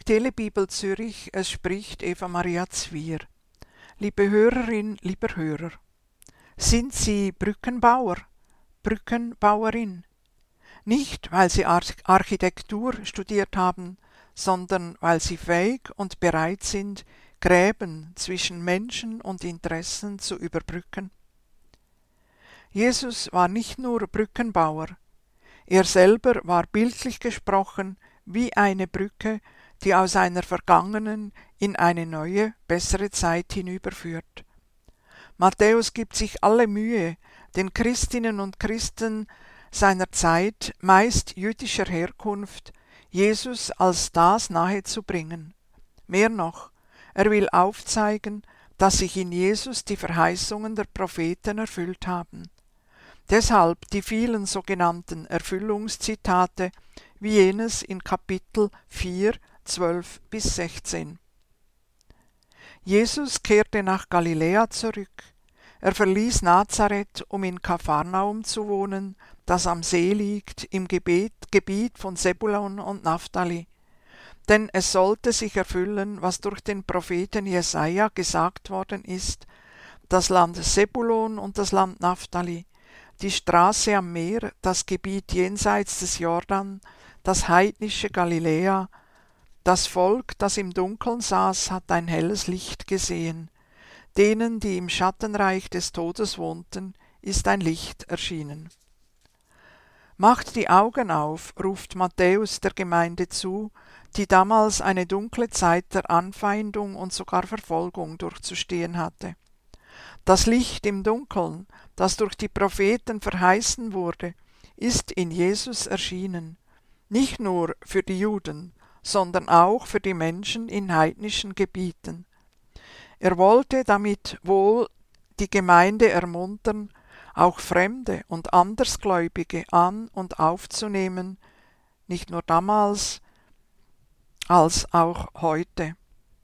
Telebibel Zürich, es spricht Eva Maria Zwier. Liebe Hörerin, lieber Hörer, sind Sie Brückenbauer, Brückenbauerin? Nicht, weil Sie Architektur studiert haben, sondern weil Sie fähig und bereit sind, Gräben zwischen Menschen und Interessen zu überbrücken. Jesus war nicht nur Brückenbauer, er selber war bildlich gesprochen wie eine Brücke, die aus einer vergangenen in eine neue, bessere Zeit hinüberführt. Matthäus gibt sich alle Mühe, den Christinnen und Christen seiner Zeit, meist jüdischer Herkunft, Jesus als das nahezubringen. Mehr noch, er will aufzeigen, dass sich in Jesus die Verheißungen der Propheten erfüllt haben. Deshalb die vielen sogenannten Erfüllungszitate, wie jenes in Kapitel 4, 12 bis 16. Jesus kehrte nach Galiläa zurück. Er verließ Nazareth, um in Kapharnaum zu wohnen, das am See liegt, im Gebiet von Sebulon und Naphtali. Denn es sollte sich erfüllen, was durch den Propheten Jesaja gesagt worden ist: das Land Sebulon und das Land Naphtali, die Straße am Meer, das Gebiet jenseits des Jordan, das heidnische Galiläa. Das Volk, das im Dunkeln saß, hat ein helles Licht gesehen. Denen, die im Schattenreich des Todes wohnten, ist ein Licht erschienen. Macht die Augen auf, ruft Matthäus der Gemeinde zu, die damals eine dunkle Zeit der Anfeindung und sogar Verfolgung durchzustehen hatte. Das Licht im Dunkeln, das durch die Propheten verheißen wurde, ist in Jesus erschienen, nicht nur für die Juden, sondern auch für die Menschen in heidnischen Gebieten. Er wollte damit wohl die Gemeinde ermuntern, auch Fremde und Andersgläubige an- und aufzunehmen, nicht nur damals, als auch heute.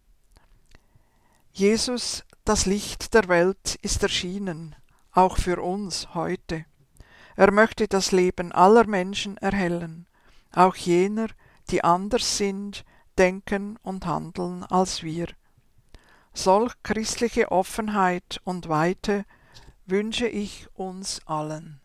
Jesus, das Licht der Welt, ist erschienen, auch für uns heute. Er möchte das Leben aller Menschen erhellen, auch jener, die anders sind, denken und handeln als wir. Solch christliche Offenheit und Weite wünsche ich uns allen.